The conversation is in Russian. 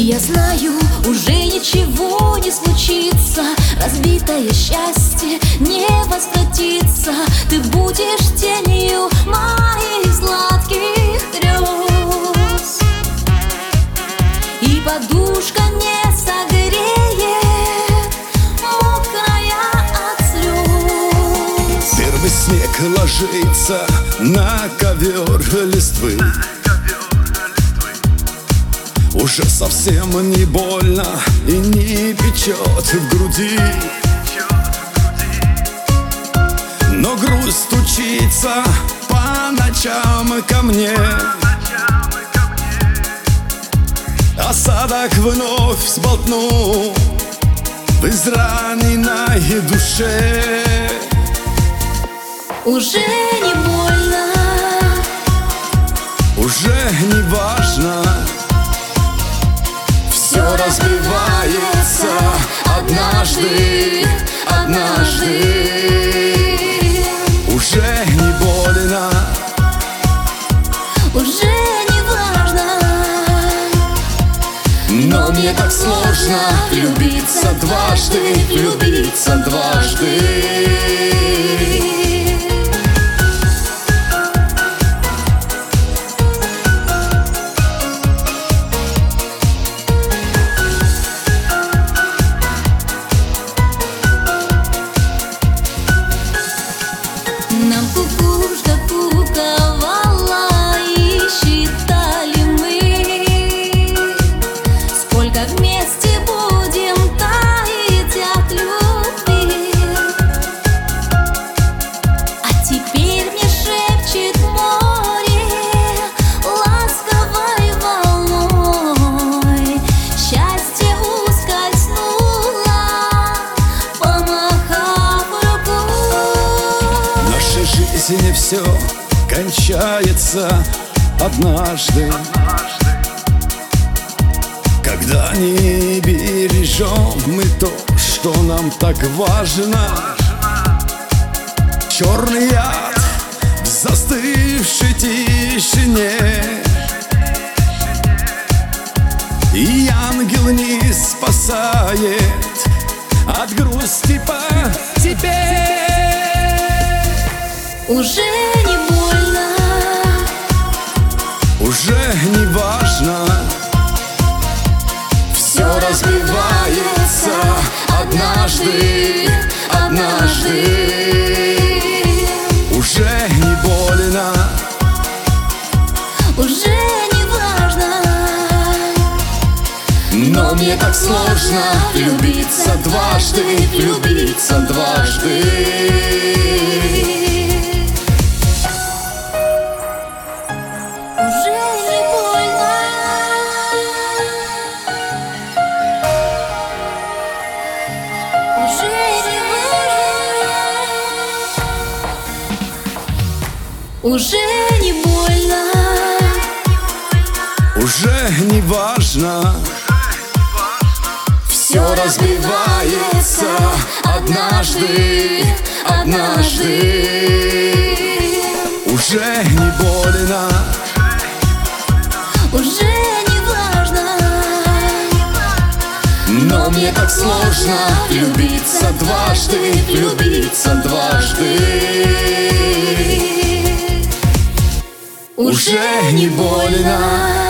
Я знаю, уже ничего не случится, разбитое счастье не возвратится. Ты будешь тенью моих сладких грез, и подушка не согреет, мокрая от слез. Первый снег ложится на ковер листвы. Уже совсем не больно и не печет в груди, но грусть стучится по ночам ко мне. Осадок вновь сболтну в израненной душе. Уже не больно, уже не важно, все разбивается однажды, однажды. Уже не больно, уже не важно, но мне так сложно влюбиться дважды, влюбиться дважды. нам кукушка куковала и считали мы, сколько вместе будем таять от любви. А теперь мне шепчет море ласковой волной, счастье ускользнуло, помахав рукой. В нашей жизни все кончается однажды, когда не бережем мы то, что нам так важно. Черный яд в застывшей тишине, и ангел не спасает от грусти по тебе. Уже не больно, Уже не важно, все разбивается однажды, однажды. Уже не больно, уже не важно, но мне так сложно влюбиться дважды, влюбиться дважды. уже не больно, уже не важно, уже не больно, Уже не важно, все разбивается однажды, однажды. Уже не больно, уже не важно, но мне так сложно влюбиться дважды, влюбиться дважды. уже Уже не больно.